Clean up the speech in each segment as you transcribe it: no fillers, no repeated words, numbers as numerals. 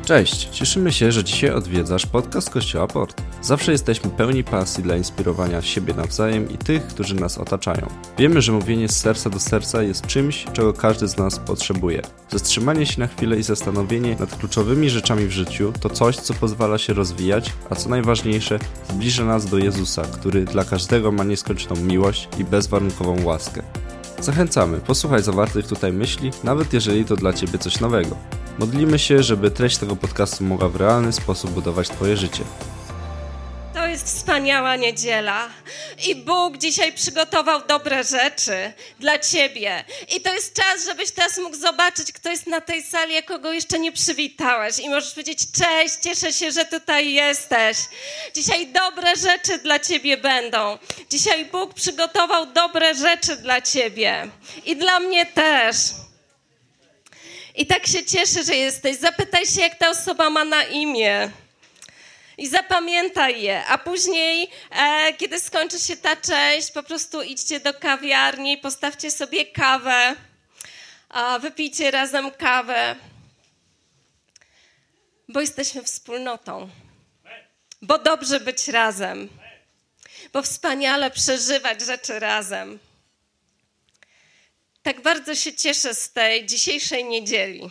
Cześć, cieszymy się, że dzisiaj odwiedzasz podcast Kościoła Port. Zawsze jesteśmy pełni pasji dla inspirowania siebie nawzajem i tych, którzy nas otaczają. Wiemy, że mówienie z serca do serca jest czymś, czego każdy z nas potrzebuje. Zatrzymanie się na chwilę i zastanowienie nad kluczowymi rzeczami w życiu to coś, co pozwala się rozwijać, a co najważniejsze, zbliża nas do Jezusa, który dla każdego ma nieskończoną miłość i bezwarunkową łaskę. Zachęcamy, posłuchaj zawartych tutaj myśli, nawet jeżeli to dla Ciebie coś nowego. Modlimy się, żeby treść tego podcastu mogła w realny sposób budować Twoje życie. To jest wspaniała niedziela i Bóg dzisiaj przygotował dobre rzeczy dla Ciebie. I to jest czas, żebyś teraz mógł zobaczyć, kto jest na tej sali, a kogo jeszcze nie przywitałeś. I możesz powiedzieć: cześć, cieszę się, że tutaj jesteś. Dzisiaj dobre rzeczy dla Ciebie będą. Dzisiaj Bóg przygotował dobre rzeczy dla Ciebie i dla mnie też. I tak się cieszę, że jesteś. Zapytaj się, jak ta osoba ma na imię. I zapamiętaj je, a później, kiedy skończy się ta część, po prostu idźcie do kawiarni, postawcie sobie kawę, wypijcie razem kawę, bo jesteśmy wspólnotą, bo dobrze być razem, bo wspaniale przeżywać rzeczy razem. Tak bardzo się cieszę z tej dzisiejszej niedzieli.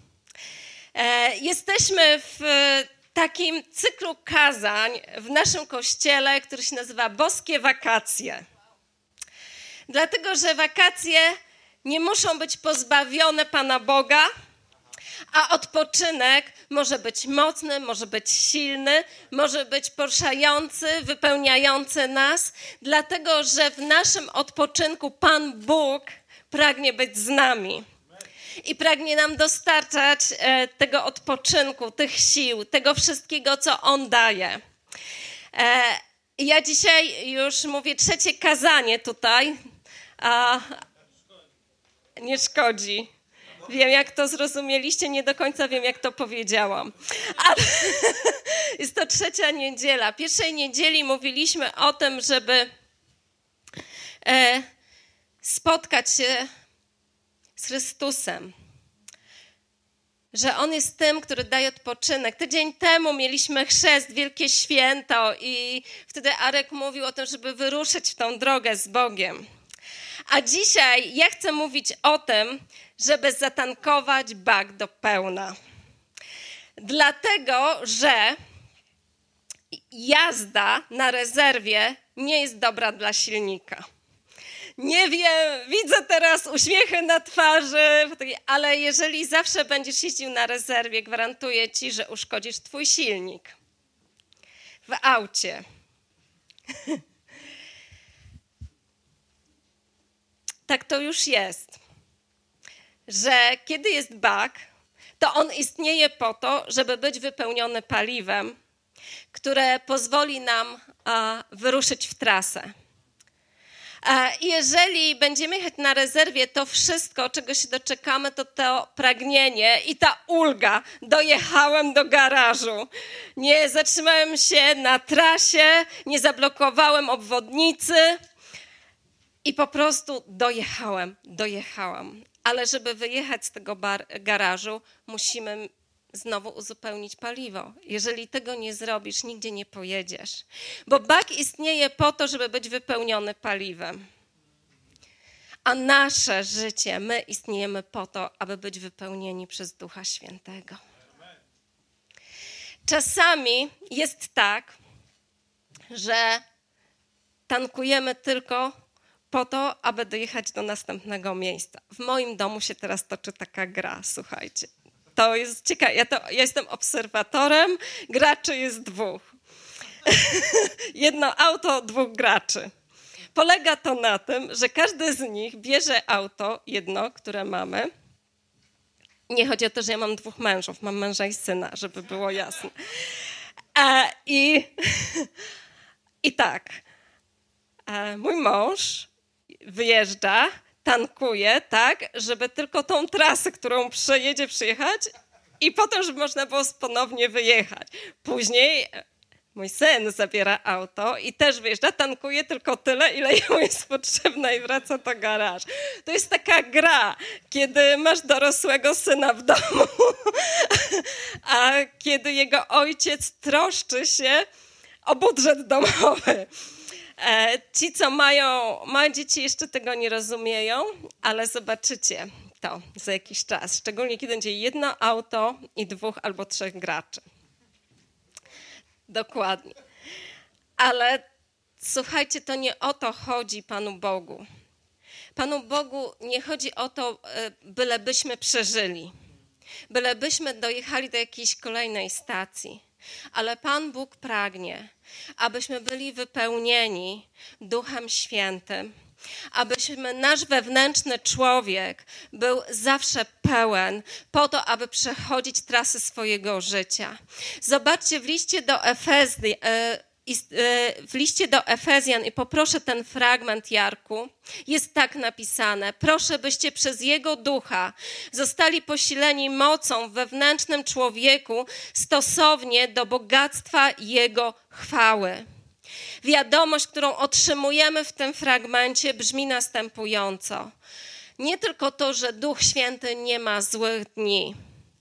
Jesteśmy w takim cyklu kazań w naszym kościele, który się nazywa Boskie Wakacje. Dlatego, że wakacje nie muszą być pozbawione Pana Boga, a odpoczynek może być mocny, może być silny, może być poruszający, wypełniający nas, dlatego, że w naszym odpoczynku Pan Bóg pragnie być z nami. I pragnie nam dostarczać tego odpoczynku, tych sił, tego wszystkiego, co On daje. Ja dzisiaj już mówię trzecie kazanie tutaj. Nie szkodzi. Wiem, jak to zrozumieliście, nie do końca wiem, jak to powiedziałam. Ale jest to trzecia niedziela. Pierwszej niedzieli mówiliśmy o tym, żeby spotkać się z Chrystusem, że On jest tym, który daje odpoczynek. Tydzień temu mieliśmy chrzest, wielkie święto i wtedy Arek mówił o tym, żeby wyruszyć w tą drogę z Bogiem. A dzisiaj ja chcę mówić o tym, żeby zatankować bak do pełna. Dlatego, że jazda na rezerwie nie jest dobra dla silnika. Nie wiem, widzę teraz uśmiechy na twarzy, ale jeżeli zawsze będziesz jeździł na rezerwie, gwarantuję ci, że uszkodzisz twój silnik w aucie. Tak to już jest, że kiedy jest bak, to on istnieje po to, żeby być wypełniony paliwem, które pozwoli nam wyruszyć w trasę. Jeżeli będziemy jechać na rezerwie, to wszystko, czego się doczekamy, to pragnienie i ta ulga. Dojechałem do garażu. Nie zatrzymałem się na trasie, nie zablokowałem obwodnicy i po prostu dojechałam. Ale żeby wyjechać z tego garażu, musimy znowu uzupełnić paliwo. Jeżeli tego nie zrobisz, nigdzie nie pojedziesz. Bo bak istnieje po to, żeby być wypełniony paliwem. A nasze życie, my istniejemy po to, aby być wypełnieni przez Ducha Świętego. Czasami jest tak, że tankujemy tylko po to, aby dojechać do następnego miejsca. W moim domu się teraz toczy taka gra, słuchajcie. To jest ciekawe. Ja jestem obserwatorem, graczy jest 2. Jedno auto, 2 graczy. Polega to na tym, że każdy z nich bierze auto, jedno, które mamy. Nie chodzi o to, że ja mam 2 mężów, mam męża i syna, żeby było jasne. I tak, mój mąż wyjeżdża, tankuje, tak, żeby tylko tą trasę, którą przejechać i potem, żeby można było ponownie wyjechać. Później mój syn zabiera auto i też wyjeżdża, tankuje tylko tyle, ile jemu jest potrzebne i wraca do garażu. To jest taka gra, kiedy masz dorosłego syna w domu, a kiedy jego ojciec troszczy się o budżet domowy. Ci, co mają małe dzieci, jeszcze tego nie rozumieją, ale zobaczycie to za jakiś czas. Szczególnie, kiedy będzie jedno auto i 2 albo 3 graczy. Dokładnie. Ale słuchajcie, to nie o to chodzi Panu Bogu. Panu Bogu nie chodzi o to, bylebyśmy przeżyli. Bylebyśmy dojechali do jakiejś kolejnej stacji. Ale Pan Bóg pragnie, abyśmy byli wypełnieni Duchem Świętym, abyśmy nasz wewnętrzny człowiek był zawsze pełen po to, aby przechodzić trasy swojego życia. Zobaczcie w liście do Efezjan, i poproszę ten fragment, Jarku, jest tak napisane: proszę, byście przez Jego Ducha zostali posileni mocą w wewnętrznym człowieku stosownie do bogactwa Jego chwały. Wiadomość, którą otrzymujemy w tym fragmencie, brzmi następująco. Nie tylko to, że Duch Święty nie ma złych dni,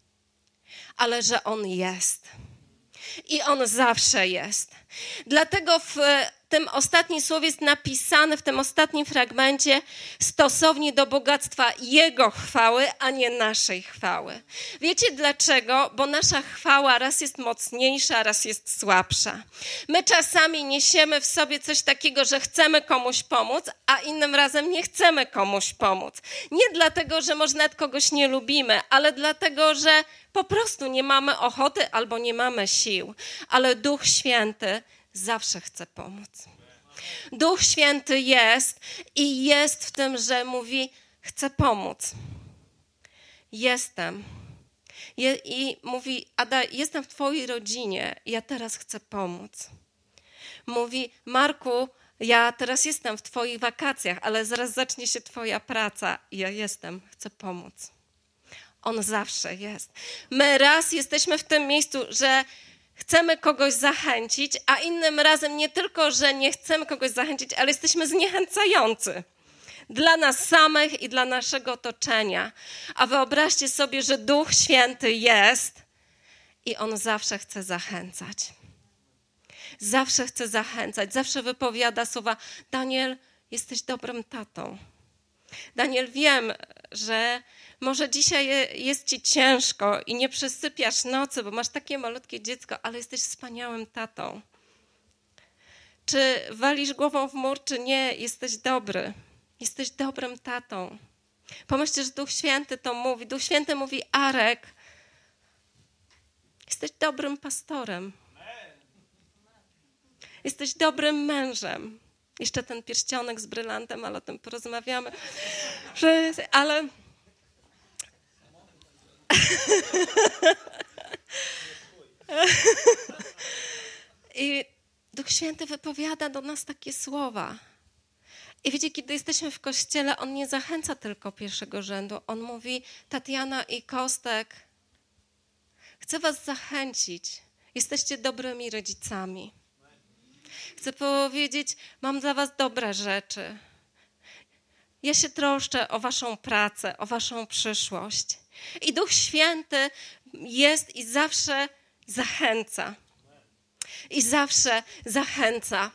ale że On jest. I On zawsze jest. Dlatego w tym ostatnim słowie jest napisane, w tym ostatnim fragmencie, stosownie do bogactwa Jego chwały, a nie naszej chwały. Wiecie dlaczego? Bo nasza chwała raz jest mocniejsza, raz jest słabsza. My czasami niesiemy w sobie coś takiego, że chcemy komuś pomóc, a innym razem nie chcemy komuś pomóc. Nie dlatego, że może nawet kogoś nie lubimy, ale dlatego, że po prostu nie mamy ochoty albo nie mamy sił. Ale Duch Święty zawsze chce pomóc. Duch Święty jest i jest w tym, że mówi: chcę pomóc. Jestem. I mówi: Ada, jestem w twojej rodzinie, ja teraz chcę pomóc. Mówi: Marku, ja teraz jestem w twoich wakacjach, ale zaraz zacznie się twoja praca. Ja jestem, chcę pomóc. On zawsze jest. My raz jesteśmy w tym miejscu, że chcemy kogoś zachęcić, a innym razem nie tylko, że nie chcemy kogoś zachęcić, ale jesteśmy zniechęcający dla nas samych i dla naszego otoczenia. A wyobraźcie sobie, że Duch Święty jest i On zawsze chce zachęcać. Zawsze chce zachęcać, zawsze wypowiada słowa: Daniel, jesteś dobrym tatą. Daniel, wiem, że może dzisiaj jest ci ciężko i nie przesypiasz nocy, bo masz takie malutkie dziecko, ale jesteś wspaniałym tatą. Czy walisz głową w mur, czy nie, jesteś dobry. Jesteś dobrym tatą. Pomyślcie, że Duch Święty to mówi. Duch Święty mówi: Arek, jesteś dobrym pastorem. Jesteś dobrym mężem. Jeszcze ten pierścionek z brylantem, ale o tym porozmawiamy. Ale i Duch Święty wypowiada do nas takie słowa. I wiecie, kiedy jesteśmy w kościele, On nie zachęca tylko pierwszego rzędu. On mówi: Tatiana i Kostek, chcę was zachęcić. Jesteście dobrymi rodzicami. Chcę powiedzieć: mam dla was dobre rzeczy. Ja się troszczę o waszą pracę, o waszą przyszłość. I Duch Święty jest i zawsze zachęca. I zawsze zachęca.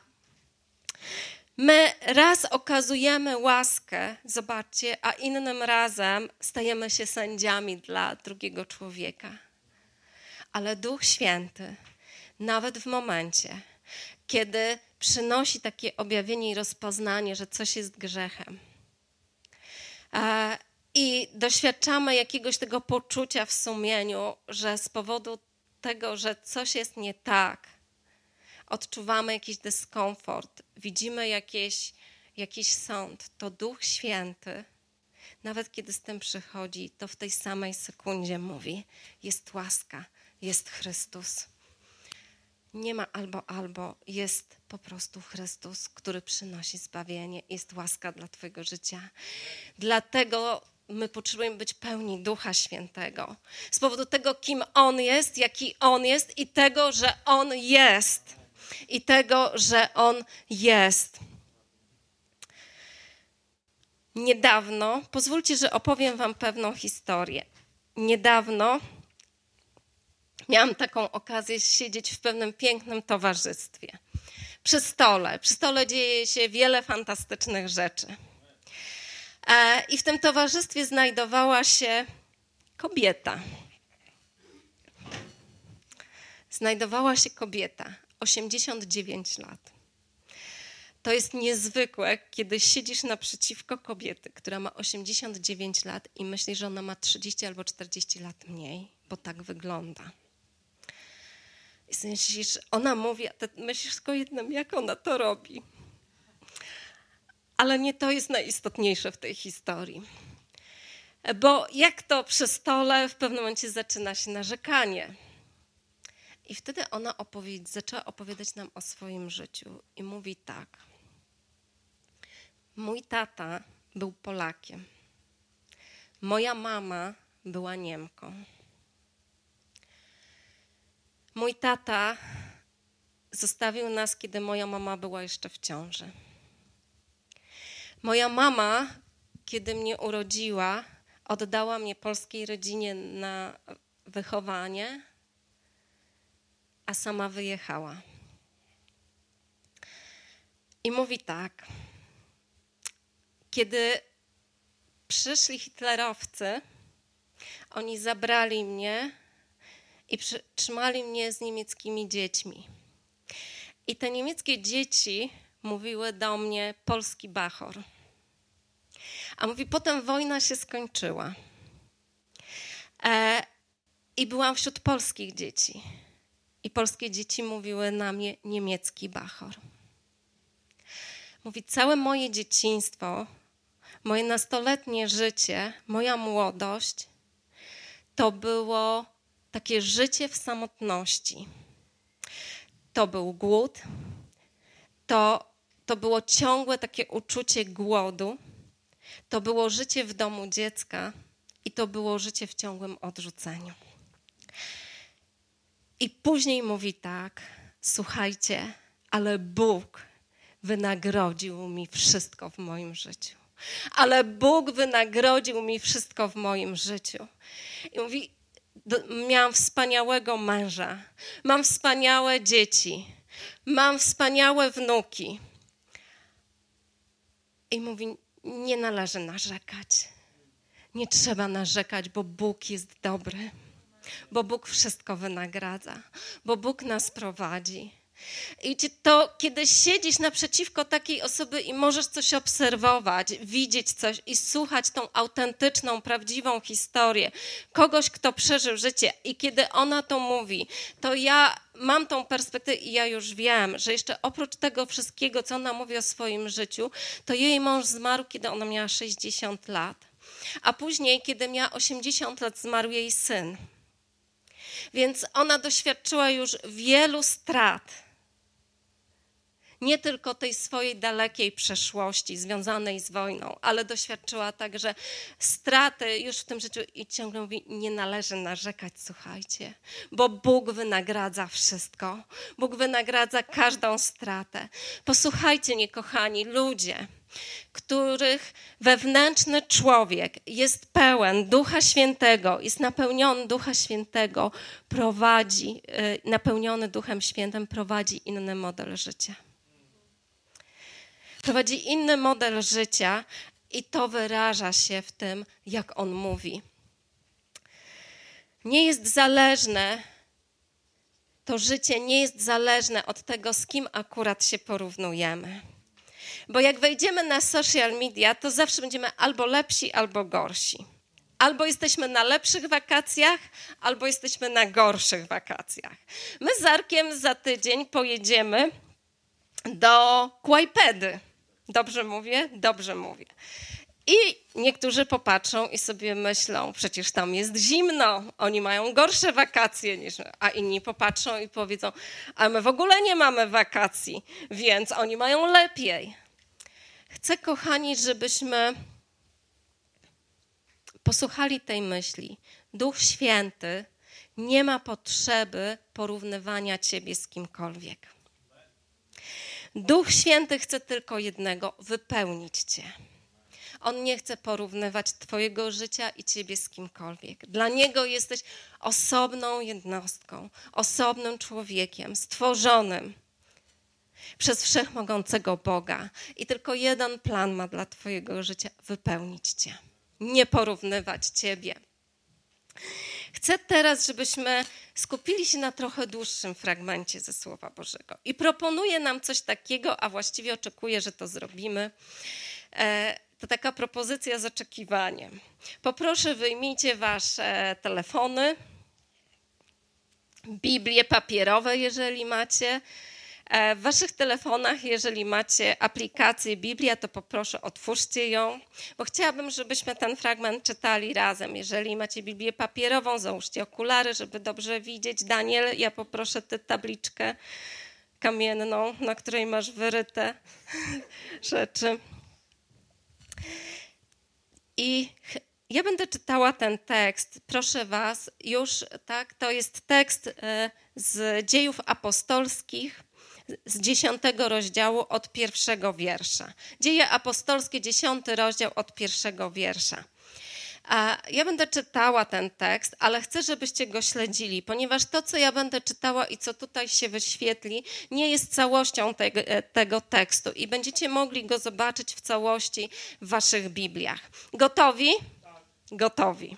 My raz okazujemy łaskę, zobaczcie, a innym razem stajemy się sędziami dla drugiego człowieka. Ale Duch Święty, nawet w momencie, kiedy przynosi takie objawienie i rozpoznanie, że coś jest grzechem, i doświadczamy jakiegoś tego poczucia w sumieniu, że z powodu tego, że coś jest nie tak, odczuwamy jakiś dyskomfort, widzimy jakiś sąd, to Duch Święty, nawet kiedy z tym przychodzi, to w tej samej sekundzie mówi: jest łaska, jest Chrystus. Nie ma albo, jest po prostu Chrystus, który przynosi zbawienie, jest łaska dla twojego życia. Dlatego my potrzebujemy być pełni Ducha Świętego. Z powodu tego, kim On jest, jaki On jest i tego, że On jest. I tego, że On jest. Niedawno, pozwólcie, że opowiem wam pewną historię. Niedawno Miałam taką okazję siedzieć w pewnym pięknym towarzystwie. Przy stole dzieje się wiele fantastycznych rzeczy. I w tym towarzystwie znajdowała się kobieta. 89 lat. To jest niezwykłe, kiedy siedzisz naprzeciwko kobiety, która ma 89 lat i myślisz, że ona ma 30 albo 40 lat mniej, bo tak wygląda. I myślisz, ona mówi, a ty myślisz tylko jednym, jak ona to robi. Ale nie to jest najistotniejsze w tej historii. Bo jak to przy stole w pewnym momencie zaczyna się narzekanie. I wtedy ona zaczęła opowiadać nam o swoim życiu i mówi tak. Mój tata był Polakiem. Moja mama była Niemką. Mój tata zostawił nas, kiedy moja mama była jeszcze w ciąży. Moja mama, kiedy mnie urodziła, oddała mnie polskiej rodzinie na wychowanie, a sama wyjechała. I mówi tak, kiedy przyszli hitlerowcy, oni zabrali mnie i trzymali mnie z niemieckimi dziećmi. I te niemieckie dzieci mówiły do mnie polski bachor. A mówi, potem wojna się skończyła. I byłam wśród polskich dzieci. I polskie dzieci mówiły na mnie niemiecki bachor. Mówi, całe moje dzieciństwo, moje nastoletnie życie, moja młodość, to było takie życie w samotności. To był głód, to było ciągłe takie uczucie głodu, to było życie w domu dziecka i to było życie w ciągłym odrzuceniu. I później mówi tak, słuchajcie, ale Bóg wynagrodził mi wszystko w moim życiu. Ale Bóg wynagrodził mi wszystko w moim życiu. I mówi, miałam wspaniałego męża, mam wspaniałe dzieci, mam wspaniałe wnuki. I mówi, nie należy narzekać. Nie trzeba narzekać, bo Bóg jest dobry. Bo Bóg wszystko wynagradza. Bo Bóg nas prowadzi. I to, kiedy siedzisz naprzeciwko takiej osoby i możesz coś obserwować, widzieć coś i słuchać tą autentyczną, prawdziwą historię kogoś, kto przeżył życie i kiedy ona to mówi, to ja mam tą perspektywę i ja już wiem, że jeszcze oprócz tego wszystkiego, co ona mówi o swoim życiu, to jej mąż zmarł, kiedy ona miała 60 lat. A później, kiedy miała 80 lat, zmarł jej syn. Więc ona doświadczyła już wielu strat. Nie tylko tej swojej dalekiej przeszłości związanej z wojną, ale doświadczyła także straty już w tym życiu i ciągle mówi, nie należy narzekać, słuchajcie, bo Bóg wynagradza wszystko. Bóg wynagradza każdą stratę. Posłuchajcie mnie, kochani, ludzie, których wewnętrzny człowiek jest pełen Ducha Świętego, jest napełniony Ducha Świętego, napełniony Duchem Świętym, prowadzi inny model życia. Prowadzi inny model życia i to wyraża się w tym, jak on mówi. Nie jest zależne, to życie nie jest zależne od tego, z kim akurat się porównujemy. Bo jak wejdziemy na social media, to zawsze będziemy albo lepsi, albo gorsi. Albo jesteśmy na lepszych wakacjach, albo jesteśmy na gorszych wakacjach. My z Arkiem za tydzień pojedziemy do Kłajpedy. Dobrze mówię? Dobrze mówię. I niektórzy popatrzą i sobie myślą, przecież tam jest zimno, oni mają gorsze wakacje niż my. A inni popatrzą i powiedzą, a my w ogóle nie mamy wakacji, więc oni mają lepiej. Chcę, kochani, żebyśmy posłuchali tej myśli. Duch Święty nie ma potrzeby porównywania ciebie z kimkolwiek. Duch Święty chce tylko jednego, wypełnić cię. On nie chce porównywać twojego życia i ciebie z kimkolwiek. Dla Niego jesteś osobną jednostką, osobnym człowiekiem, stworzonym przez wszechmogącego Boga. I tylko jeden plan ma dla twojego życia: wypełnić cię, nie porównywać ciebie. Chcę teraz, żebyśmy skupili się na trochę dłuższym fragmencie ze Słowa Bożego. I proponuję nam coś takiego, a właściwie oczekuję, że to zrobimy. To taka propozycja z oczekiwaniem. Poproszę, wyjmijcie wasze telefony, Biblie papierowe, jeżeli macie. W waszych telefonach, jeżeli macie aplikację Biblia, to poproszę, otwórzcie ją, bo chciałabym, żebyśmy ten fragment czytali razem. Jeżeli macie Biblię papierową, załóżcie okulary, żeby dobrze widzieć. Daniel, ja poproszę tę tabliczkę kamienną, na której masz wyryte rzeczy. I ja będę czytała ten tekst. Proszę was, już tak, to jest tekst z Dziejów Apostolskich, z 10 rozdziału od 1 wiersza. Dzieje apostolskie, 10 rozdział od 1 wiersza. A ja będę czytała ten tekst, ale chcę, żebyście go śledzili, ponieważ to, co ja będę czytała i co tutaj się wyświetli, nie jest całością tego tekstu i będziecie mogli go zobaczyć w całości w waszych Bibliach. Gotowi? Gotowi.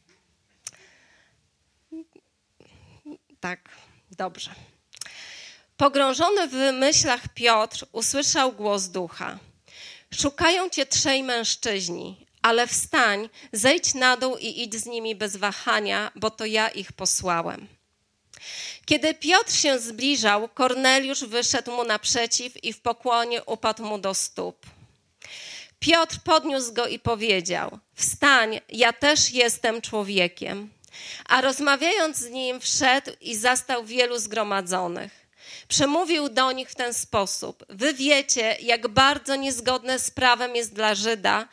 Tak, dobrze. Pogrążony w myślach Piotr usłyszał głos ducha. Szukają cię 3 mężczyźni, ale wstań, zejdź na dół i idź z nimi bez wahania, bo to ja ich posłałem. Kiedy Piotr się zbliżał, Korneliusz wyszedł mu naprzeciw i w pokłonie upadł mu do stóp. Piotr podniósł go i powiedział: wstań, ja też jestem człowiekiem. A rozmawiając z nim, wszedł i zastał wielu zgromadzonych. Przemówił do nich w ten sposób: wy wiecie, jak bardzo niezgodne z prawem jest dla Żyda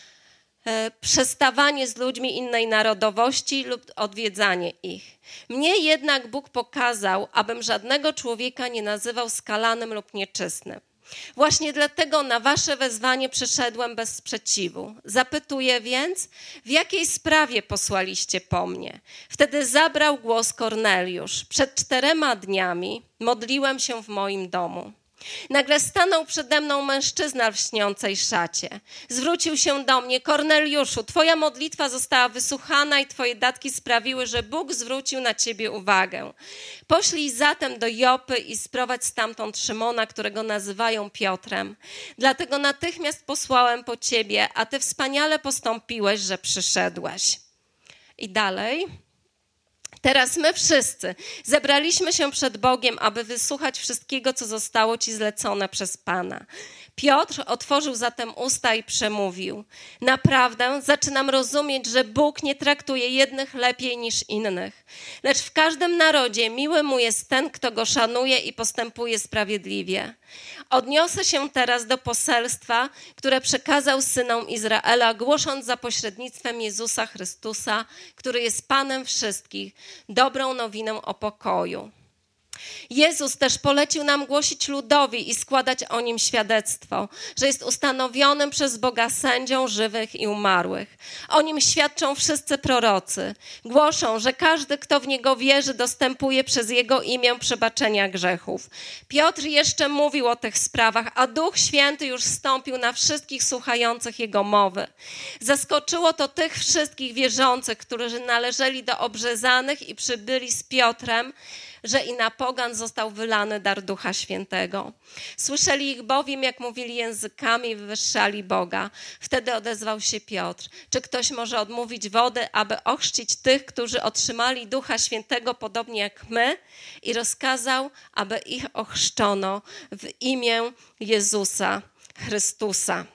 przestawanie z ludźmi innej narodowości lub odwiedzanie ich. Mnie jednak Bóg pokazał, abym żadnego człowieka nie nazywał skalanym lub nieczystym. Właśnie dlatego na wasze wezwanie przyszedłem bez sprzeciwu. Zapytuję więc, w jakiej sprawie posłaliście po mnie? Wtedy zabrał głos Korneliusz. Przed 4 dniami modliłem się w moim domu. Nagle stanął przede mną mężczyzna w lśniącej szacie. Zwrócił się do mnie: Korneliuszu, twoja modlitwa została wysłuchana i twoje datki sprawiły, że Bóg zwrócił na ciebie uwagę. Poślij zatem do Jopy i sprowadź stamtąd Szymona, którego nazywają Piotrem. Dlatego natychmiast posłałem po ciebie, a ty wspaniale postąpiłeś, że przyszedłeś. I dalej. Teraz my wszyscy zebraliśmy się przed Bogiem, aby wysłuchać wszystkiego, co zostało ci zlecone przez Pana. Piotr otworzył zatem usta i przemówił: naprawdę zaczynam rozumieć, że Bóg nie traktuje jednych lepiej niż innych. Lecz w każdym narodzie miły mu jest ten, kto go szanuje i postępuje sprawiedliwie. Odniosę się teraz do poselstwa, które przekazał synom Izraela, głosząc za pośrednictwem Jezusa Chrystusa, który jest Panem wszystkich, dobrą nowinę o pokoju. Jezus też polecił nam głosić ludowi i składać o nim świadectwo, że jest ustanowionym przez Boga sędzią żywych i umarłych. O nim świadczą wszyscy prorocy. Głoszą, że każdy, kto w niego wierzy, dostępuje przez jego imię przebaczenia grzechów. Piotr jeszcze mówił o tych sprawach, a Duch Święty już zstąpił na wszystkich słuchających jego mowy. Zaskoczyło to tych wszystkich wierzących, którzy należeli do obrzezanych i przybyli z Piotrem, że i na pogan został wylany dar Ducha Świętego. Słyszeli ich bowiem, jak mówili językami i wywyższali Boga. Wtedy odezwał się Piotr: czy ktoś może odmówić wody, aby ochrzcić tych, którzy otrzymali Ducha Świętego podobnie jak my? I rozkazał, aby ich ochrzczono w imię Jezusa Chrystusa.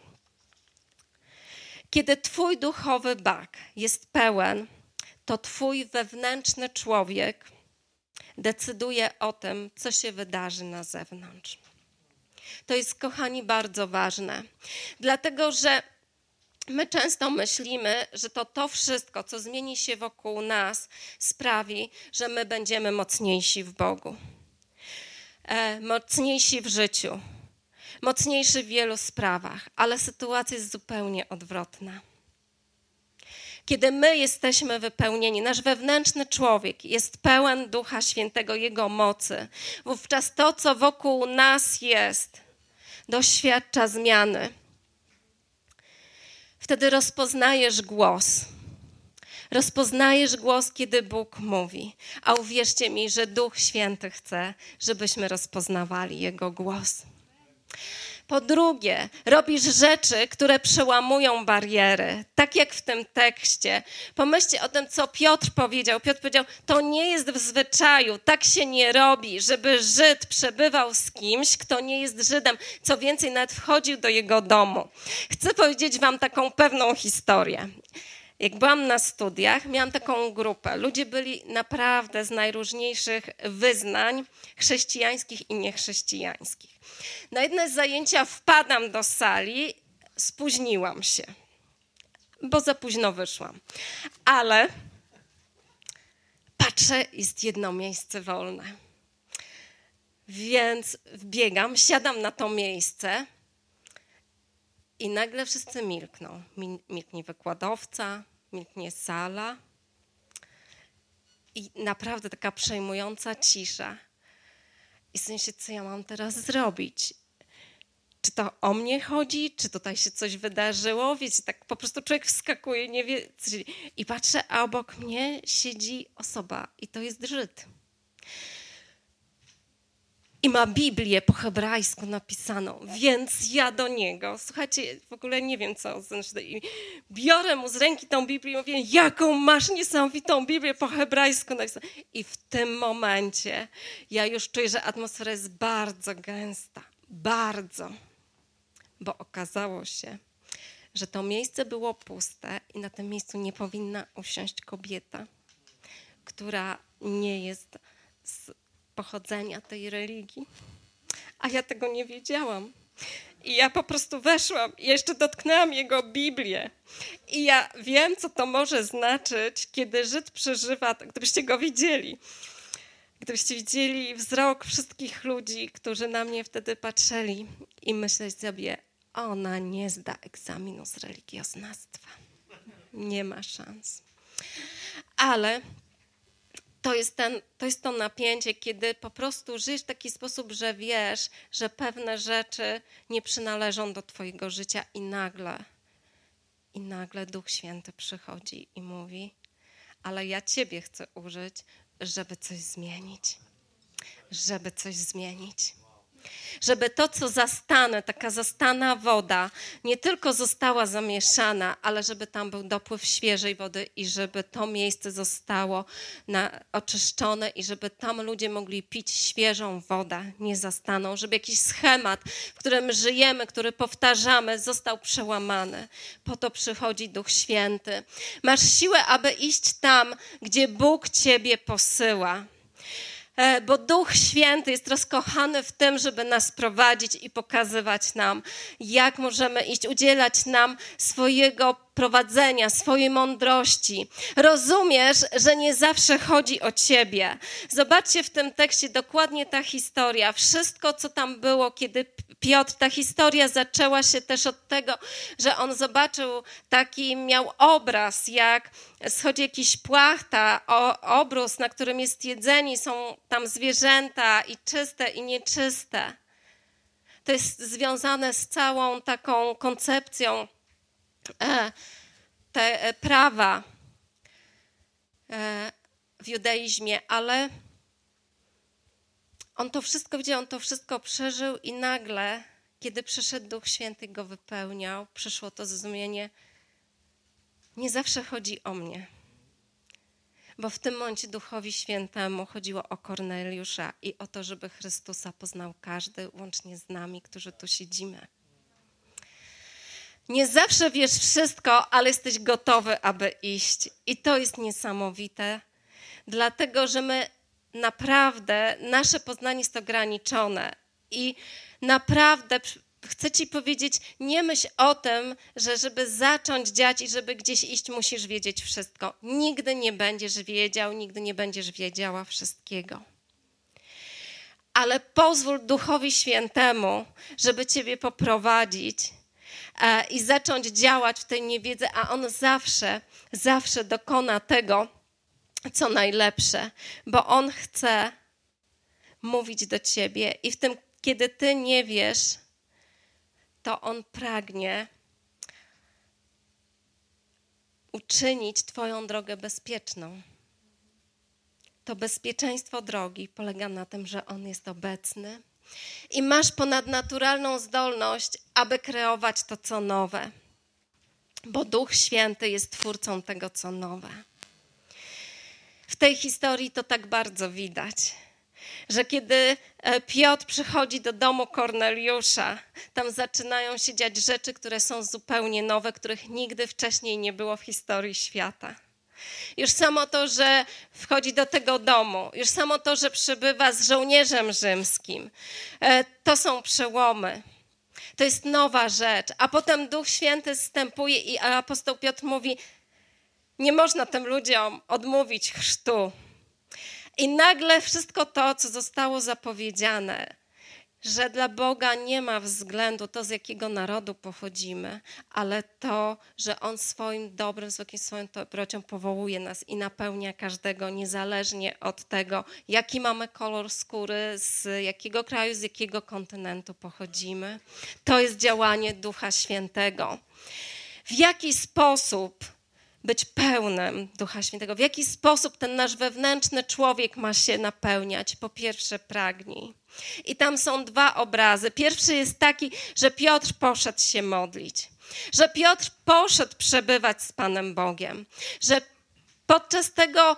Kiedy twój duchowy bak jest pełen, to twój wewnętrzny człowiek decyduje o tym, co się wydarzy na zewnątrz. To jest, kochani, bardzo ważne, dlatego że my często myślimy, że to wszystko, co zmieni się wokół nas, sprawi, że my będziemy mocniejsi w Bogu, mocniejsi w życiu, mocniejszy w wielu sprawach, ale sytuacja jest zupełnie odwrotna. Kiedy my jesteśmy wypełnieni, nasz wewnętrzny człowiek jest pełen Ducha Świętego, Jego mocy, wówczas to, co wokół nas jest, doświadcza zmiany. Wtedy rozpoznajesz głos. Rozpoznajesz głos, kiedy Bóg mówi. A uwierzcie mi, że Duch Święty chce, żebyśmy rozpoznawali Jego głos. Po drugie, robisz rzeczy, które przełamują bariery. Tak jak w tym tekście. Pomyślcie o tym, co Piotr powiedział. Piotr powiedział, to nie jest w zwyczaju, tak się nie robi, żeby Żyd przebywał z kimś, kto nie jest Żydem. Co więcej, nawet wchodził do jego domu. Chcę powiedzieć wam taką pewną historię. Jak byłam na studiach, miałam taką grupę. Ludzie byli naprawdę z najróżniejszych wyznań chrześcijańskich i niechrześcijańskich. Na jedne z zajęcia wpadam do sali, spóźniłam się, bo za późno wyszłam. Ale patrzę, jest jedno miejsce wolne. Więc wbiegam, siadam na to miejsce i nagle wszyscy milkną. Milknie wykładowca, milknie sala i naprawdę taka przejmująca cisza. I w sensie, co ja mam teraz zrobić? Czy to o mnie chodzi? Czy tutaj się coś wydarzyło? Wiecie, tak po prostu człowiek wskakuje, nie wie, co się... I patrzę, a obok mnie siedzi osoba i to jest Żyd. I ma Biblię po hebrajsku napisaną, więc ja do niego, słuchajcie, w ogóle nie wiem co, i biorę mu z ręki tą Biblię i mówię, jaką masz niesamowitą Biblię po hebrajsku napisaną. I w tym momencie ja już czuję, że atmosfera jest bardzo gęsta, bardzo, bo okazało się, że to miejsce było puste i na tym miejscu nie powinna usiąść kobieta, która nie jest z pochodzenia tej religii, a ja tego nie wiedziałam. I ja po prostu weszłam i jeszcze dotknęłam jego Biblię. I ja wiem, co to może znaczyć, kiedy Żyd przeżywa, gdybyście go widzieli. Gdybyście widzieli wzrok wszystkich ludzi, którzy na mnie wtedy patrzyli i myśleć sobie, ona nie zda egzaminu z religioznawstwa. Nie ma szans. Ale to jest to napięcie, kiedy po prostu żyjesz w taki sposób, że wiesz, że pewne rzeczy nie przynależą do twojego życia i nagle Duch Święty przychodzi i mówi, ale ja ciebie chcę użyć, żeby coś zmienić. Żeby coś zmienić. Żeby to, co zastane, taka zastana woda, nie tylko została zamieszana, ale żeby tam był dopływ świeżej wody i żeby to miejsce zostało oczyszczone i żeby tam ludzie mogli pić świeżą wodę, nie zastaną, żeby jakiś schemat, w którym żyjemy, który powtarzamy, został przełamany. Po to przychodzi Duch Święty. Masz siłę, aby iść tam, gdzie Bóg ciebie posyła. Bo Duch Święty jest rozkochany w tym, żeby nas prowadzić i pokazywać nam, jak możemy iść, udzielać nam swojego prowadzenia, swojej mądrości. Rozumiesz, że nie zawsze chodzi o ciebie. Zobaczcie w tym tekście dokładnie ta historia. Wszystko, co tam było, kiedy Piotr, ta historia zaczęła się też od tego, że on zobaczył miał obraz, jak schodzi jakiś płachta, obrus, na którym jest jedzenie, są tam zwierzęta i czyste i nieczyste. To jest związane z całą taką koncepcją prawa w judaizmie, ale on to wszystko widział, on to wszystko przeżył i nagle, kiedy przyszedł Duch Święty, go wypełniał, przyszło to zrozumienie, nie zawsze chodzi o mnie. Bo w tym momencie Duchowi Świętemu chodziło o Korneliusza i o to, żeby Chrystusa poznał każdy, łącznie z nami, którzy tu siedzimy. Nie zawsze wiesz wszystko, ale jesteś gotowy, aby iść. I to jest niesamowite, dlatego że my naprawdę, nasze poznanie jest ograniczone i naprawdę chcę ci powiedzieć, nie myśl o tym, że żeby zacząć dziać i żeby gdzieś iść, musisz wiedzieć wszystko. Nigdy nie będziesz wiedział, nigdy nie będziesz wiedziała wszystkiego. ale pozwól Duchowi Świętemu, żeby ciebie poprowadzić i zacząć działać w tej niewiedzy, a On zawsze dokona tego, co najlepsze, bo On chce mówić do ciebie i w tym, kiedy ty nie wiesz, to On pragnie uczynić twoją drogę bezpieczną. To bezpieczeństwo drogi polega na tym, że On jest obecny i masz ponadnaturalną zdolność, aby kreować to, co nowe, bo Duch Święty jest twórcą tego, co nowe. W tej historii to tak bardzo widać, że kiedy Piotr przychodzi do domu Korneliusza, tam zaczynają się dziać rzeczy, które są zupełnie nowe, których nigdy wcześniej nie było w historii świata. Już samo to, że wchodzi do tego domu, już samo to, że przebywa z żołnierzem rzymskim, to są przełomy. To jest nowa rzecz. A potem Duch Święty zstępuje i apostoł Piotr mówi, nie można tym ludziom odmówić chrztu. I nagle wszystko to, co zostało zapowiedziane, że dla Boga nie ma względu to, z jakiego narodu pochodzimy, ale to, że On swoim dobrem, swoją dobrocią powołuje nas i napełnia każdego, niezależnie od tego, jaki mamy kolor skóry, z jakiego kraju, z jakiego kontynentu pochodzimy. To jest działanie Ducha Świętego. W jaki sposób być pełnym Ducha Świętego? W jaki sposób ten nasz wewnętrzny człowiek ma się napełniać? Po pierwsze, pragnij. I tam są dwa obrazy. Pierwszy jest taki, że Piotr poszedł się modlić, że Piotr poszedł przebywać z Panem Bogiem, że podczas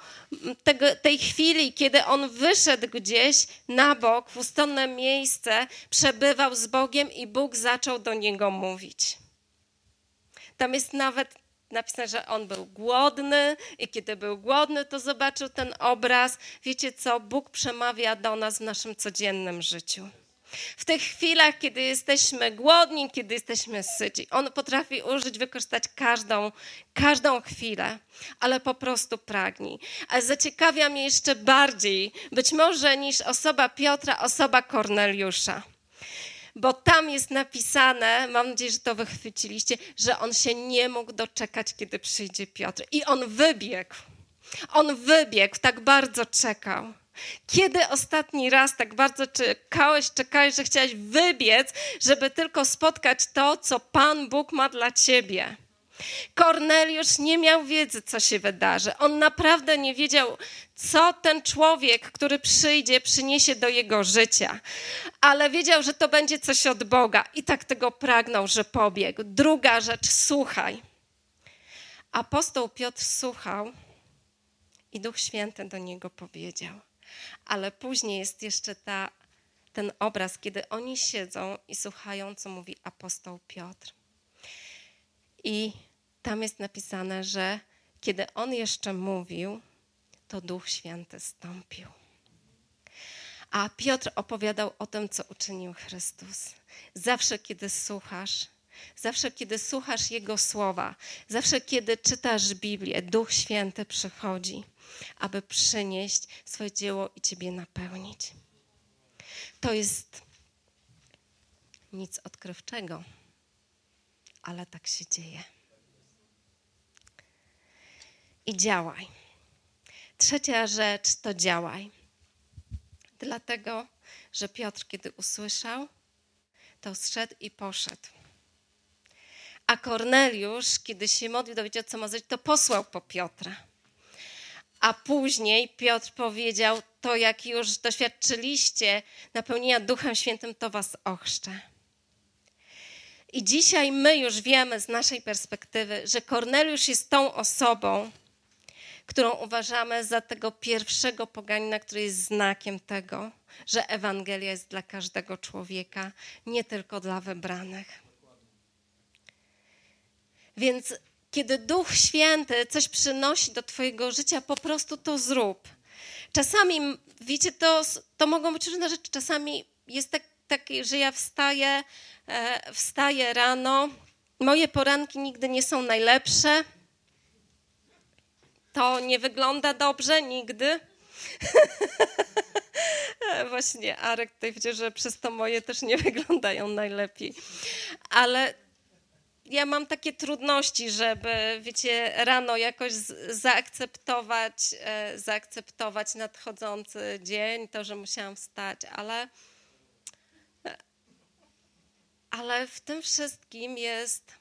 tej chwili, kiedy on wyszedł gdzieś na bok, w ustronne miejsce, przebywał z Bogiem i Bóg zaczął do niego mówić. Tam jest nawet napisane, że on był głodny i kiedy był głodny, to zobaczył ten obraz. Wiecie co? Bóg przemawia do nas w naszym codziennym życiu. W tych chwilach, kiedy jesteśmy głodni, kiedy jesteśmy syci, On potrafi wykorzystać każdą chwilę, ale po prostu pragnij. Ale zaciekawia mnie jeszcze bardziej, być może niż osoba Piotra, osoba Korneliusza. Bo tam jest napisane, mam nadzieję, że to wychwyciliście, że on się nie mógł doczekać, kiedy przyjdzie Piotr. I on wybiegł, tak bardzo czekał. Kiedy ostatni raz tak bardzo czekałeś, że chciałeś wybiec, żeby tylko spotkać to, co Pan Bóg ma dla ciebie? Korneliusz nie miał wiedzy, co się wydarzy. On naprawdę nie wiedział, co ten człowiek, który przyjdzie, przyniesie do jego życia. Ale wiedział, że to będzie coś od Boga i tak tego pragnął, że pobiegł. Druga rzecz, słuchaj. Apostoł Piotr słuchał i Duch Święty do niego powiedział. Ale później jest jeszcze ten obraz, kiedy oni siedzą i słuchają, co mówi apostoł Piotr. I tam jest napisane, że kiedy on jeszcze mówił, to Duch Święty zstąpił. A Piotr opowiadał o tym, co uczynił Chrystus. Zawsze, kiedy słuchasz Jego słowa, zawsze, kiedy czytasz Biblię, Duch Święty przychodzi, aby przynieść swoje dzieło i ciebie napełnić. To jest nic odkrywczego, ale tak się dzieje. I działaj. Trzecia rzecz to działaj. Dlatego, że Piotr, kiedy usłyszał, to zszedł i poszedł. A Korneliusz, kiedy się modlił, dowiedział, co ma zrobić, to posłał po Piotra. A później Piotr powiedział, to jak już doświadczyliście napełnienia Duchem Świętym, to was ochrzczę. I dzisiaj my już wiemy z naszej perspektywy, że Korneliusz jest tą osobą, którą uważamy za tego pierwszego poganina, który jest znakiem tego, że Ewangelia jest dla każdego człowieka, nie tylko dla wybranych. Więc kiedy Duch Święty coś przynosi do twojego życia, po prostu to zrób. Czasami, wiecie, to mogą być różne rzeczy. Czasami jest tak, że ja wstaję rano, moje poranki nigdy nie są najlepsze. To nie wygląda dobrze nigdy. właśnie Arek tutaj powiedział, że przez to moje też nie wyglądają najlepiej. Ale ja mam takie trudności, żeby, wiecie, rano jakoś zaakceptować nadchodzący dzień, to, że musiałam wstać, ale w tym wszystkim jest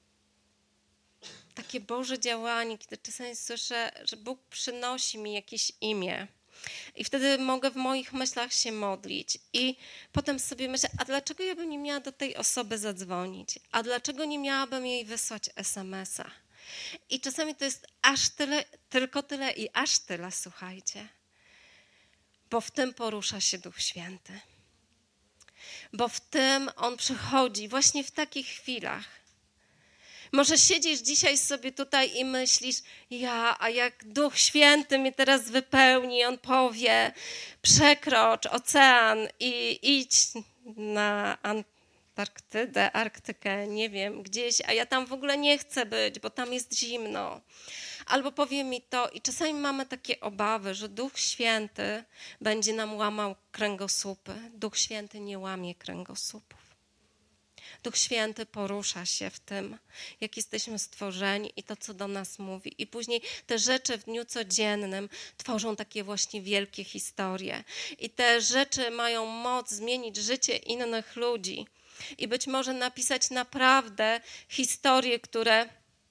takie Boże działanie, kiedy czasami słyszę, że Bóg przynosi mi jakieś imię. I wtedy mogę w moich myślach się modlić. I potem sobie myślę, a dlaczego ja bym nie miała do tej osoby zadzwonić? A dlaczego nie miałabym jej wysłać SMS-a? I czasami to jest aż tyle, tylko tyle i aż tyle, słuchajcie. Bo w tym porusza się Duch Święty. Bo w tym On przychodzi właśnie w takich chwilach. Może siedzisz dzisiaj sobie tutaj i myślisz, a jak Duch Święty mnie teraz wypełni, On powie, przekrocz ocean i idź na Arktykę, nie wiem, gdzieś, a ja tam w ogóle nie chcę być, bo tam jest zimno. Albo powie mi to i czasami mamy takie obawy, że Duch Święty będzie nam łamał kręgosłupy. Duch Święty nie łamie kręgosłupów. Duch Święty porusza się w tym, jak jesteśmy stworzeni i to, co do nas mówi. I później te rzeczy w dniu codziennym tworzą takie właśnie wielkie historie. I te rzeczy mają moc zmienić życie innych ludzi. I być może napisać naprawdę historie, które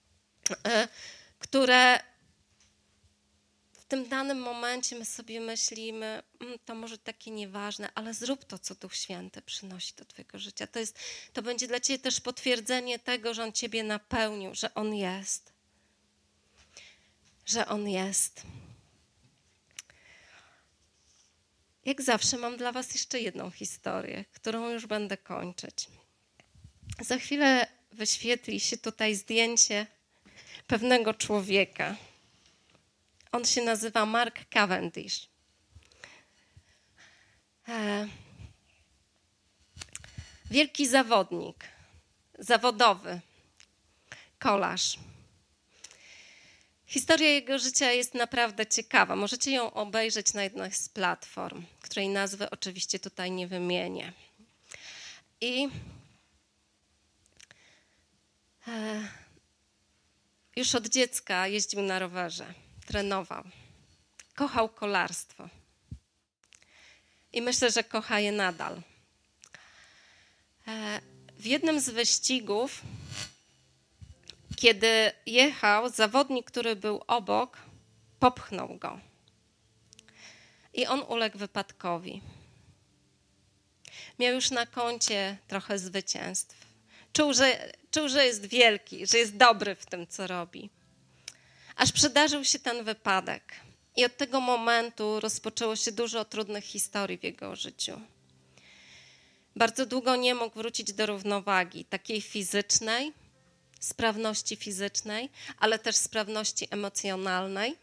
w tym danym momencie my sobie myślimy, to może takie nieważne, ale zrób to, co Duch Święty przynosi do twojego życia. To będzie dla ciebie też potwierdzenie tego, że On ciebie napełnił, że On jest. Że On jest. Jak zawsze mam dla was jeszcze jedną historię, którą już będę kończyć. Za chwilę wyświetli się tutaj zdjęcie pewnego człowieka. On się nazywa Mark Cavendish. Wielki zawodnik, zawodowy, kolarz. Historia jego życia jest naprawdę ciekawa. Możecie ją obejrzeć na jednej z platform, której nazwy oczywiście tutaj nie wymienię. I już od dziecka jeździł na rowerze, trenował. Kochał kolarstwo. I myślę, że kocha je nadal. W jednym z wyścigów, kiedy jechał, zawodnik, który był obok, popchnął go. I on uległ wypadkowi. Miał już na koncie trochę zwycięstw. Czuł, że jest wielki, że jest dobry w tym, co robi. Aż przydarzył się ten wypadek. I od tego momentu rozpoczęło się dużo trudnych historii w jego życiu. Bardzo długo nie mógł wrócić do równowagi, takiej fizycznej, sprawności fizycznej, ale też sprawności emocjonalnej.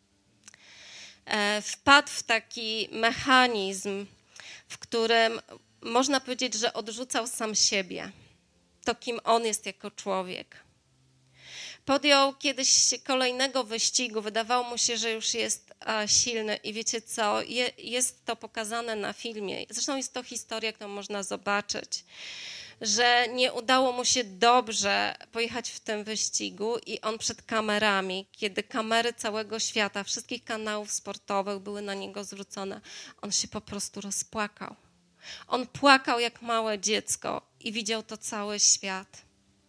Wpadł w taki mechanizm, w którym można powiedzieć, że odrzucał sam siebie, to kim on jest jako człowiek. Podjął kiedyś kolejnego wyścigu, wydawało mu się, że już jest silny i wiecie co, jest to pokazane na filmie. Zresztą jest to historia, którą można zobaczyć, że nie udało mu się dobrze pojechać w tym wyścigu i on przed kamerami, kiedy kamery całego świata, wszystkich kanałów sportowych były na niego zwrócone, on się po prostu rozpłakał. On płakał jak małe dziecko i widział to cały świat.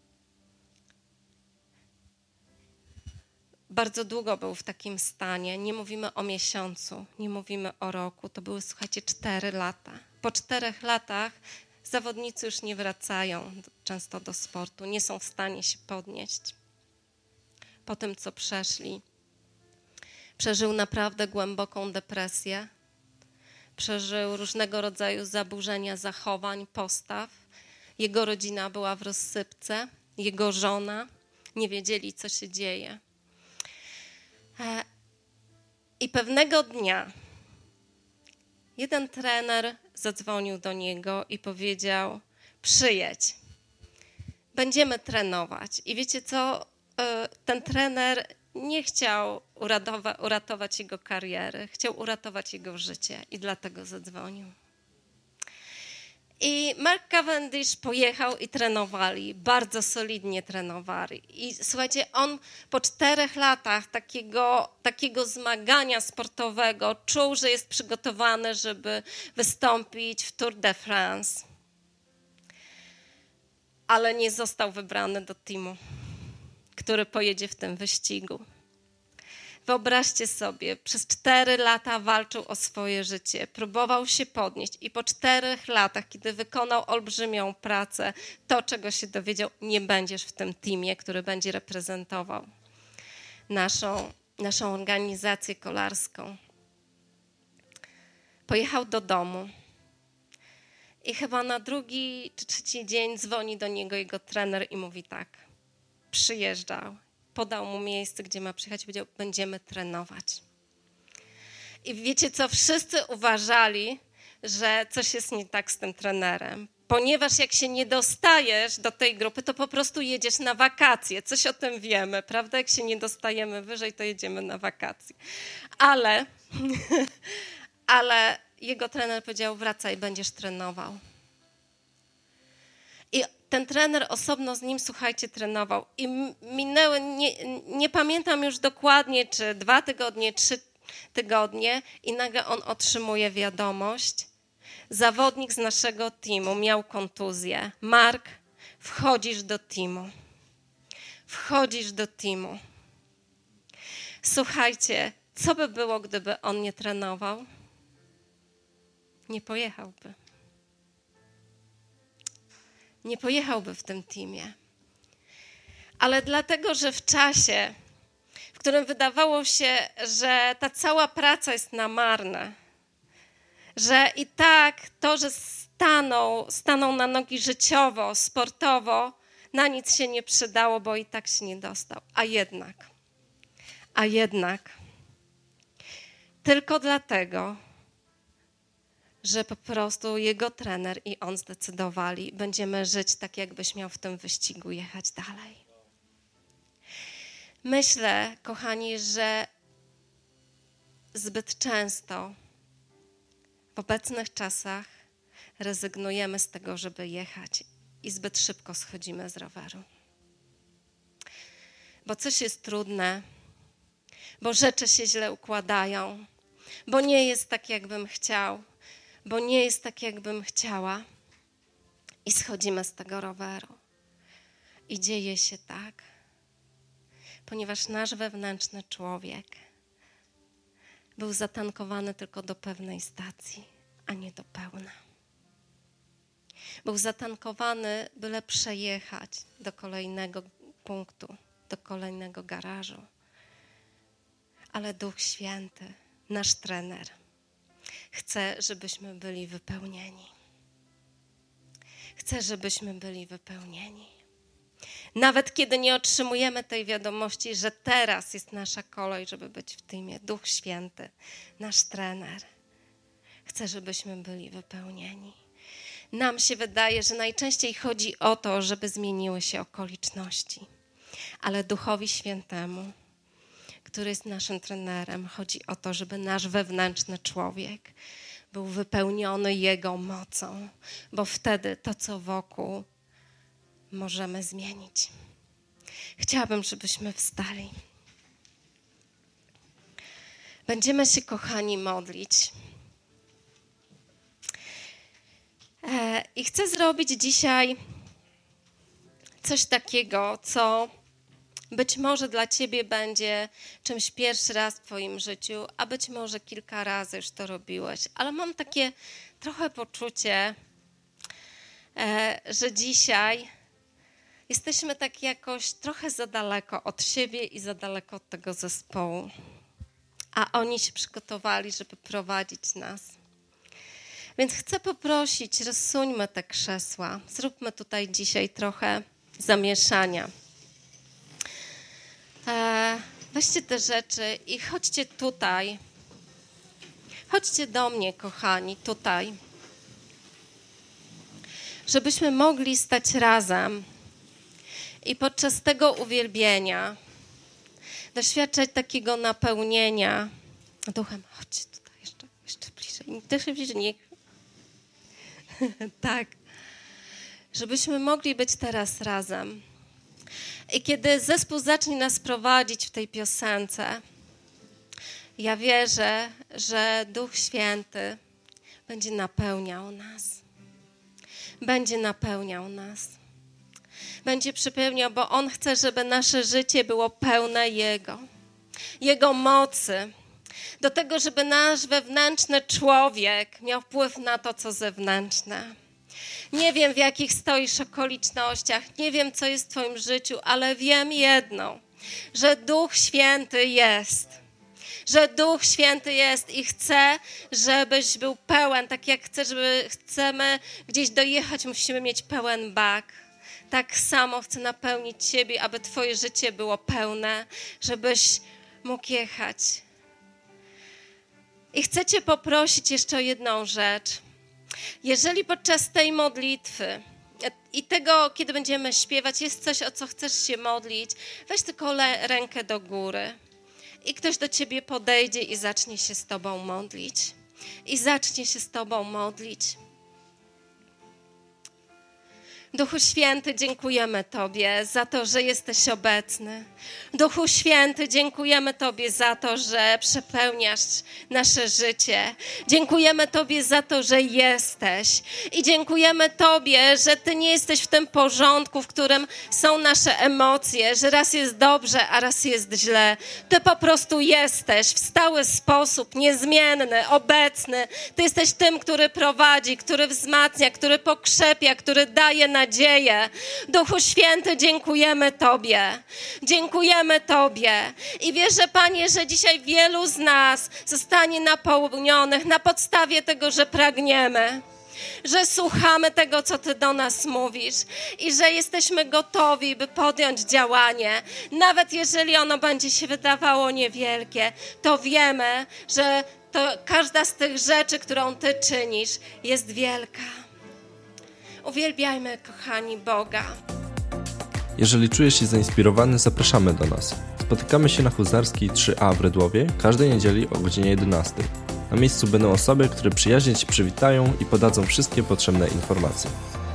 Bardzo długo był w takim stanie. Nie mówimy o miesiącu, nie mówimy o roku. To były, słuchajcie, 4 lata. Po 4 latach zawodnicy już nie wracają często do sportu, nie są w stanie się podnieść. Po tym, co przeszli, przeżył naprawdę głęboką depresję. Przeżył różnego rodzaju zaburzenia zachowań, postaw. Jego rodzina była w rozsypce, jego żona, nie wiedzieli, co się dzieje. I pewnego dnia jeden trener zadzwonił do niego i powiedział: przyjedź, będziemy trenować. I wiecie co? Ten trener nie chciał uratować jego kariery, chciał uratować jego życie i dlatego zadzwonił. I Mark Cavendish pojechał i trenowali, bardzo solidnie trenowali. I słuchajcie, on po 4 latach takiego zmagania sportowego czuł, że jest przygotowany, żeby wystąpić w Tour de France. Ale nie został wybrany do teamu, który pojedzie w tym wyścigu. Wyobraźcie sobie, przez 4 lata walczył o swoje życie, próbował się podnieść i po 4 latach, kiedy wykonał olbrzymią pracę, to, czego się dowiedział, nie będziesz w tym teamie, który będzie reprezentował naszą organizację kolarską. Pojechał do domu i chyba na 2. czy 3. dzień dzwoni do niego jego trener i mówi tak, przyjeżdżał. Podał mu miejsce, gdzie ma przyjechać i powiedział, będziemy trenować. I wiecie co, wszyscy uważali, że coś jest nie tak z tym trenerem, ponieważ jak się nie dostajesz do tej grupy, to po prostu jedziesz na wakacje. Coś o tym wiemy, prawda? Jak się nie dostajemy wyżej, to jedziemy na wakacje. Ale jego trener powiedział, wracaj, będziesz trenował. I ten trener osobno z nim, słuchajcie, trenował. I minęły, nie pamiętam już dokładnie, czy 2 tygodnie, 3 tygodnie i nagle on otrzymuje wiadomość. Zawodnik z naszego teamu miał kontuzję. Mark, wchodzisz do teamu. Wchodzisz do teamu. Słuchajcie, co by było, gdyby on nie trenował? Nie pojechałby. Nie pojechałby w tym teamie. Ale dlatego, że w czasie, w którym wydawało się, że ta cała praca jest na marne, że i tak to, że stanął na nogi życiowo, sportowo, na nic się nie przydało, bo i tak się nie dostał. A jednak, tylko dlatego, że po prostu jego trener i on zdecydowali, będziemy żyć tak, jakbyś miał w tym wyścigu jechać dalej. Myślę, kochani, że zbyt często w obecnych czasach rezygnujemy z tego, żeby jechać i zbyt szybko schodzimy z roweru. Bo coś jest trudne, bo rzeczy się źle układają, bo nie jest tak, jakbym chciał, bo nie jest tak, jakbym chciała i schodzimy z tego roweru. I dzieje się tak, ponieważ nasz wewnętrzny człowiek był zatankowany tylko do pewnej stacji, a nie do pełna. Był zatankowany, byle przejechać do kolejnego punktu, do kolejnego garażu. Ale Duch Święty, nasz trener, chce, żebyśmy byli wypełnieni. Chce, żebyśmy byli wypełnieni. Nawet kiedy nie otrzymujemy tej wiadomości, że teraz jest nasza kolej, żeby być w teamie, Duch Święty, nasz trener, chce, żebyśmy byli wypełnieni. Nam się wydaje, że najczęściej chodzi o to, żeby zmieniły się okoliczności. Ale Duchowi Świętemu, który jest naszym trenerem, chodzi o to, żeby nasz wewnętrzny człowiek był wypełniony Jego mocą, bo wtedy to, co wokół, możemy zmienić. Chciałabym, żebyśmy wstali. Będziemy się, kochani, modlić. I chcę zrobić dzisiaj coś takiego, co być może dla ciebie będzie czymś pierwszy raz w twoim życiu, a być może kilka razy już to robiłeś. Ale mam takie trochę poczucie, że dzisiaj jesteśmy tak jakoś trochę za daleko od siebie i za daleko od tego zespołu. A oni się przygotowali, żeby prowadzić nas. Więc chcę poprosić, rozsuńmy te krzesła. Zróbmy tutaj dzisiaj trochę zamieszania. Weźcie te rzeczy i chodźcie tutaj. Chodźcie do mnie, kochani, tutaj. Żebyśmy mogli stać razem i podczas tego uwielbienia doświadczać takiego napełnienia Duchem. Chodźcie tutaj jeszcze bliżej. Też bliżej. Tak. Żebyśmy mogli być teraz razem. I kiedy zespół zacznie nas prowadzić w tej piosence, ja wierzę, że Duch Święty będzie napełniał nas. Będzie napełniał nas. Będzie przypełniał, bo On chce, żeby nasze życie było pełne Jego mocy. Do tego, żeby nasz wewnętrzny człowiek miał wpływ na to, co zewnętrzne. Nie wiem, w jakich stoisz okolicznościach, nie wiem, co jest w twoim życiu, ale wiem jedno, że Duch Święty jest. Że Duch Święty jest i chce, żebyś był pełen, tak jak chcemy gdzieś dojechać, musimy mieć pełen bak. Tak samo chce napełnić ciebie, aby twoje życie było pełne, żebyś mógł jechać. I chcę cię poprosić jeszcze o jedną rzecz. Jeżeli podczas tej modlitwy i tego, kiedy będziemy śpiewać, jest coś, o co chcesz się modlić, weź tylko rękę do góry i ktoś do ciebie podejdzie i zacznie się z tobą modlić. Duchu Święty, dziękujemy Tobie za to, że jesteś obecny. Duchu Święty, dziękujemy Tobie za to, że przepełniasz nasze życie. Dziękujemy Tobie za to, że jesteś. I dziękujemy Tobie, że Ty nie jesteś w tym porządku, w którym są nasze emocje, że raz jest dobrze, a raz jest źle. Ty po prostu jesteś w stały sposób, niezmienny, obecny. Ty jesteś tym, który prowadzi, który wzmacnia, który pokrzepia, który daje nadzieję. Duchu Święty, dziękujemy Tobie. Dziękujemy Tobie. I wierzę, Panie, że dzisiaj wielu z nas zostanie napełnionych na podstawie tego, że pragniemy. Że słuchamy tego, co Ty do nas mówisz i że jesteśmy gotowi, by podjąć działanie. Nawet jeżeli ono będzie się wydawało niewielkie, to wiemy, że to każda z tych rzeczy, którą Ty czynisz, jest wielka. Uwielbiajmy, kochani, Boga. Jeżeli czujesz się zainspirowany, zapraszamy do nas. Spotykamy się na Huzarskiej 3A w Rydłowie każdej niedzieli o godzinie 11. Na miejscu będą osoby, które przyjaźnie Cię przywitają i podadzą wszystkie potrzebne informacje.